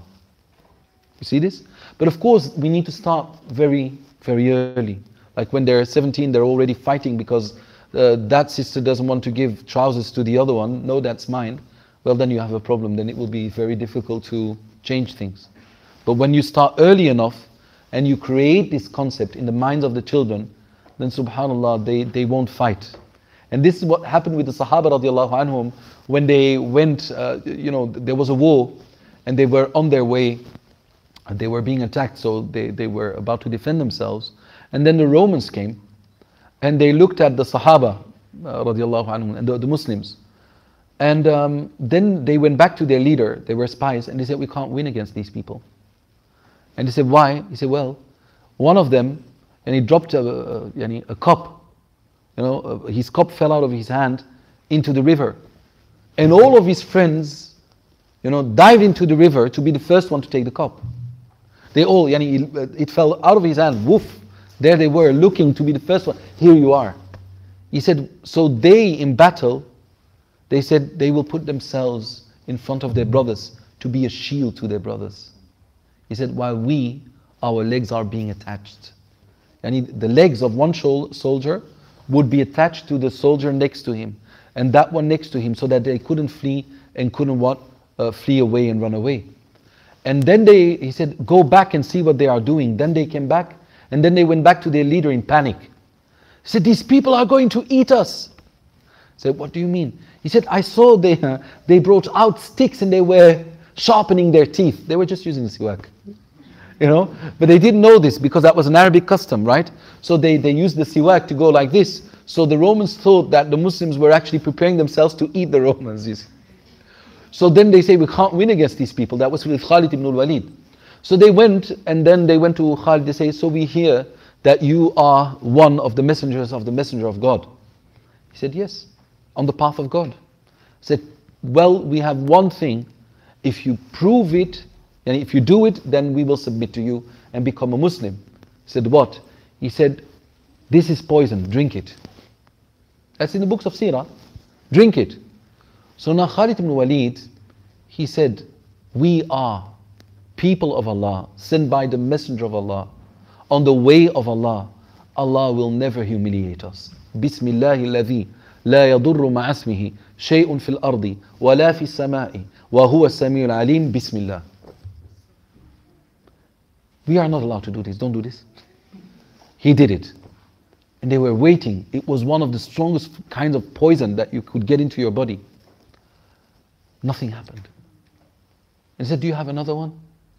You see this? But of course, we need to start very, very early. Like when they're seventeen, they're already fighting because uh, that sister doesn't want to give trousers to the other one. No, that's mine. Well, then you have a problem. Then it will be very difficult to change things. But when you start early enough and you create this concept in the minds of the children, then subhanAllah, they, they won't fight. And this is what happened with the Sahaba radiallahu anhum when they went, uh, you know, there was a war and they were on their way, they were being attacked, so they, they were about to defend themselves. And then the Romans came and they looked at the Sahaba uh, radiallahu anhum and the, the Muslims. And um, then they went back to their leader, they were spies, and they said, we can't win against these people. And they said, why? He said, well, one of them, and he dropped a, a, a cup, you know, uh, his cup fell out of his hand into the river. And all of his friends, you know, dived into the river to be the first one to take the cup. They all, yani, it fell out of his hand, woof. There they were, looking to be the first one. Here you are. He said, so they in battle, they said they will put themselves in front of their brothers to be a shield to their brothers. He said, while we, our legs are being attached. And the legs of one soldier would be attached to the soldier next to him, and that one next to him, so that they couldn't flee and couldn't what uh, flee away and run away. And then they, he said, go back and see what they are doing. Then they came back, and then they went back to their leader in panic. He said, these people are going to eat us. He said, what do you mean? He said, I saw they, uh, they brought out sticks and they were sharpening their teeth. They were just using the siwak. You know, but they didn't know this because that was an Arabic custom, right? So they, they used the siwak to go like this. So the Romans thought that the Muslims were actually preparing themselves to eat the Romans. You see. So then they say, we can't win against these people. That was with Khalid ibn al-Walid. So they went, and then they went to Khalid. They say, so we hear that you are one of the messengers of the messenger of God. He said, yes, on the path of God. He said, well, we have one thing. If you prove it, and if you do it, then we will submit to you and become a Muslim. He said, what? He said, this is poison, drink it. That's in the books of Sirah. Drink it. So now Khalid ibn Walid, he said, we are people of Allah, sent by the Messenger of Allah, on the way of Allah. Allah will never humiliate us. Bismillahi alladhi la yadurru ma'asmihi shay'un fil ardi wa la fi samai wa huwa as-sami'ul alim. Bismillah. We are not allowed to do this. Don't do this. He did it. And they were waiting. It was one of the strongest kinds of poison that you could get into your body. Nothing happened. And he said, do you have another one?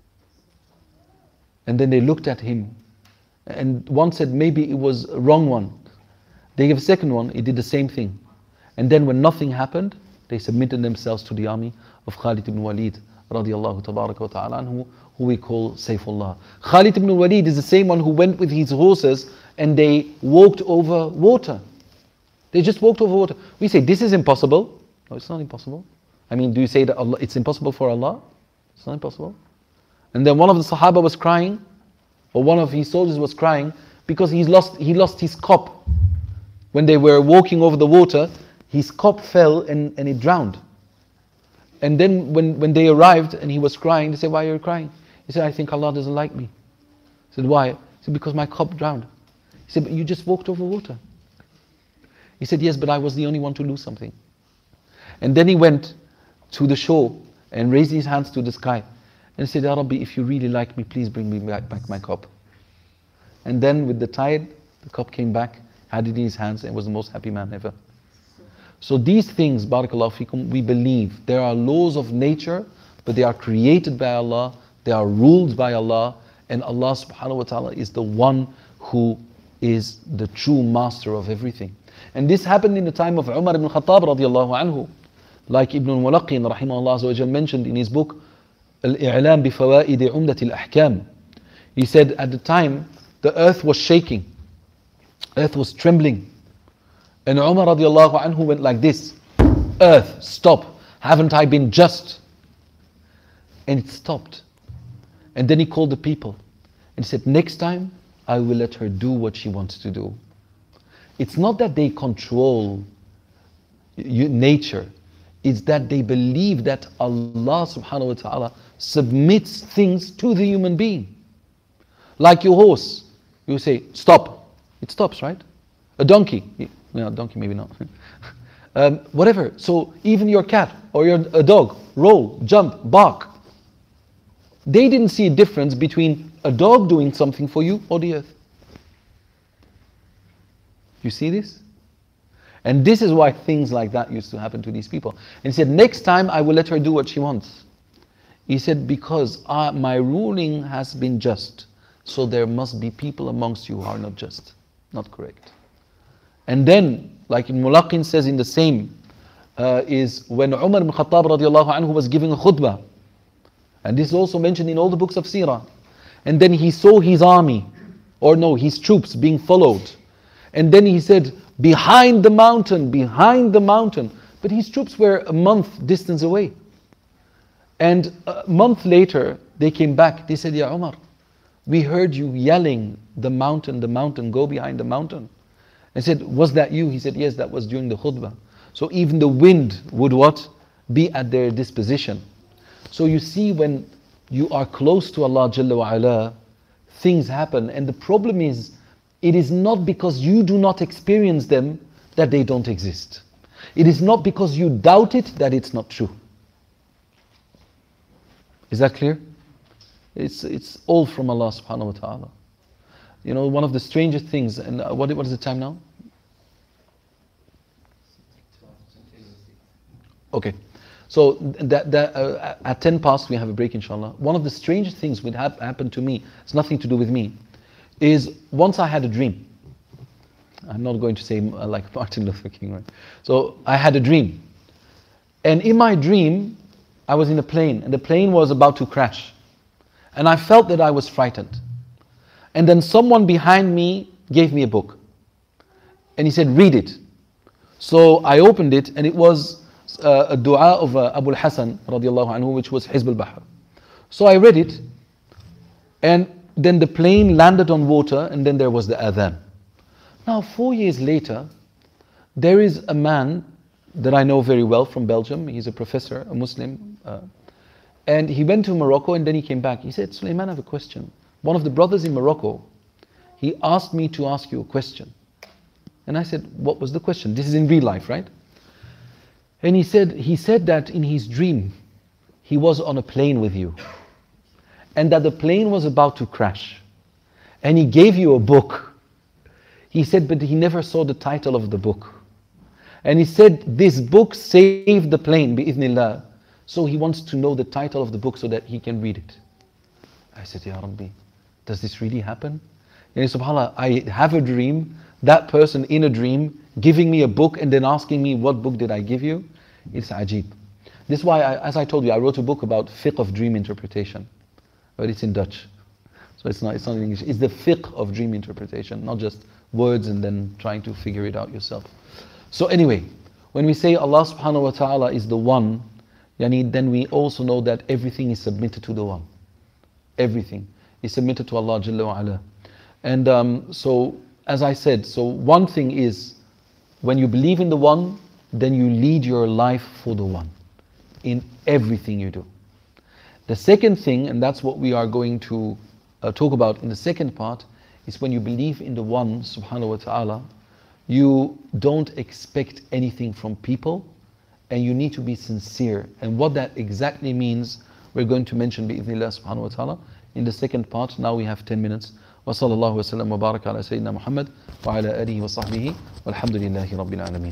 And then they looked at him. And one said, maybe it was a wrong one. They gave a second one. He did the same thing. And then when nothing happened, they submitted themselves to the army of Khalid ibn Walid, radiallahu tabaraka wa ta'ala anhu, who we call Sayfullah. Khalid ibn Walid is the same one who went with his horses and they walked over water. They just walked over water. We say, this is impossible. No, it's not impossible. I mean, do you say that Allah, it's impossible for Allah? It's not impossible. And then one of the Sahaba was crying, or one of his soldiers was crying, because he's lost, he lost his cup. When they were walking over the water, his cup fell and, and it drowned. And then when, when they arrived and he was crying, they said, why are you crying? He said, I think Allah doesn't like me. He said, why? He said, because my cup drowned. He said, but you just walked over water. He said, yes, but I was the only one to lose something. And then he went to the shore and raised his hands to the sky and said, Ya Rabbi, if you really like me, please bring me back, back my cup. And then with the tide, the cup came back, had it in his hands, and was the most happy man ever. So these things, barakallahu fikum, we believe there are laws of nature, but they are created by Allah, they are ruled by Allah, and Allah subhanahu wa ta'ala is the one who is the true master of everything. And this happened in the time of Umar ibn Khattab radiallahu anhu, like Ibn al-Mulaqin rahimahullah mentioned in his book Al-I'lam bi Fawaid Umdat al-Ahkam. He said at the time the earth was shaking, earth was trembling, and Umar radiallahu anhu went like this, earth, stop, haven't I been just? And it stopped. And then he called the people and he said, next time I will let her do what she wants to do. It's not that they control you, nature. It's that they believe that Allah subhanahu wa ta'ala submits things to the human being. Like your horse, you say, stop. It stops, right? A donkey, no, donkey maybe not. um, whatever, so even your cat or your a dog, roll, jump, bark. They didn't see a difference between a dog doing something for you or the earth. You see this? And this is why things like that used to happen to these people. And he said, next time I will let her do what she wants. He said, because I, my ruling has been just, so there must be people amongst you who are not just, not correct. And then, like Ibn Mulaqin says in the same, uh, is when Umar ibn Khattab radiallahu anhu was giving a khutbah. And this is also mentioned in all the books of Seerah. And then he saw his army, or no, his troops being followed. And then he said, behind the mountain, behind the mountain. But his troops were a month distance away. And a month later, they came back. They said, Ya Umar, we heard you yelling, the mountain, the mountain, go behind the mountain. I said, was that you? He said, yes, that was during the khutbah. So even the wind would what? Be at their disposition. So you see, when you are close to Allah Jalla wa Ala, things happen. And the problem is, it is not because you do not experience them that they don't exist. It is not because you doubt it that it's not true. Is that clear? It's, it's all from Allah subhanahu wa ta'ala. You know, one of the strangest things, and uh, what, what is the time now? Okay. So that, that, uh, at ten past we have a break inshallah. One of the strangest things would hap happen to me, it's nothing to do with me, is once I had a dream. I'm not going to say uh, like Martin Luther King, right? So I had a dream. And in my dream, I was in a plane, and the plane was about to crash. And I felt that I was frightened. And then someone behind me gave me a book. And he said, read it. So I opened it, and it was uh, a dua of uh, Abu al-Hasan radiallahu anhu, which was Hizb al-Bahr. So I read it, and then the plane landed on water, and then there was the adhan. Now, four years later, there is a man that I know very well from Belgium. He's a professor, a Muslim. Uh, and he went to Morocco, and then he came back. He said, Sulaiman, I have a question. One of the brothers in Morocco, he asked me to ask you a question. And I said, what was the question? This is in real life, right? And he said, he said that in his dream, he was on a plane with you. And that the plane was about to crash. And he gave you a book. He said, but he never saw the title of the book. And he said, this book saved the plane, bi'idhnillah. So he wants to know the title of the book so that he can read it. I said, Ya Rabbi, does this really happen? And subhanAllah, I have a dream, that person in a dream, giving me a book and then asking me, what book did I give you? It's ajib. This is why, I, as I told you, I wrote a book about fiqh of dream interpretation. But it's in Dutch. So it's not, it's not in English. It's the fiqh of dream interpretation, not just words and then trying to figure it out yourself. So anyway, when we say Allah subhanahu wa ta'ala is the one, yani, then we also know that everything is submitted to the one. Everything is submitted to Allah Jalla wa Ala. And um, so, as I said, so one thing is, when you believe in the one, then you lead your life for the one in everything you do. The second thing, and that's what we are going to uh, talk about in the second part, is when you believe in the one, subhanahu wa ta'ala, you don't expect anything from people, and you need to be sincere. And what that exactly means, we're going to mention bi'idhnillah subhanahu wa ta'ala in the second part. Now we have ten minutes. Wa sallallahu wa sallam wa baraka ala Sayyidina Muhammad wa ala alihi wa sahbihi walhamdulillahi rabbil alameen.